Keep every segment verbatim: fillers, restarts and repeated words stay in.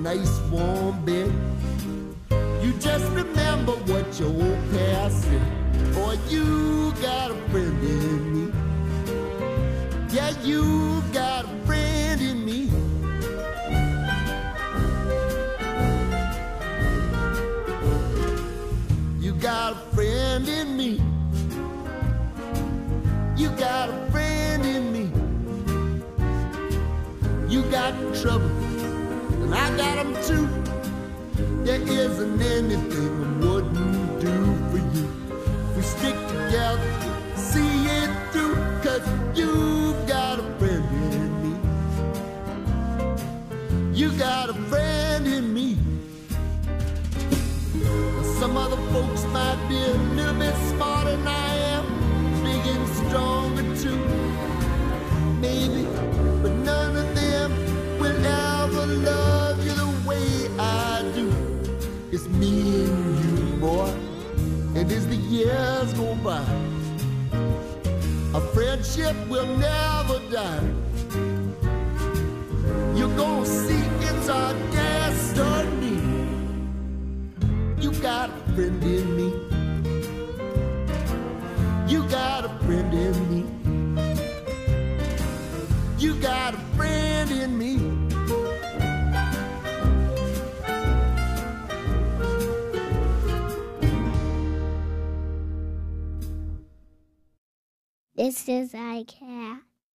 nice warm bed. You just remember what your old past said. Boy, you got a friend in me. Yeah, you got a friend in me. You got a friend in me. You got a friend in me. You got trouble, and I got them too. There isn't anything I wouldn't do for you. If we stick together, see it through, 'cause you've got a friend in me. You got a friend in me. Now, some other folks might be a little bit smarter than I am, big and stronger too, maybe, but none of them will ever love you the way I do. It's me and you, boy, and as the years go by, our friendship will never die. You're gonna see it's our destiny. You got a friend in me. You got a friend in me. You got a friend in me. This is iCat.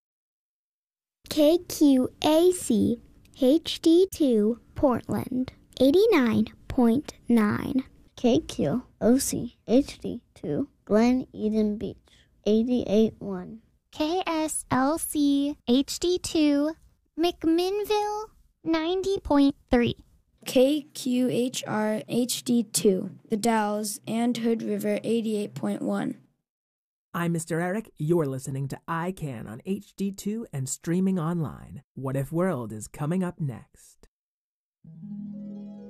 K Q A C H D two Portland, eighty-nine point nine. K Q O C H D two Glen Eden Beach, eighty-eight point one. K S L C H D two McMinnville, ninety point three. K Q H R H D two The Dalles and Hood River, eighty-eight point one. I'm Mister Eric. You're listening to I Can on H D two and streaming online. What If World is coming up next.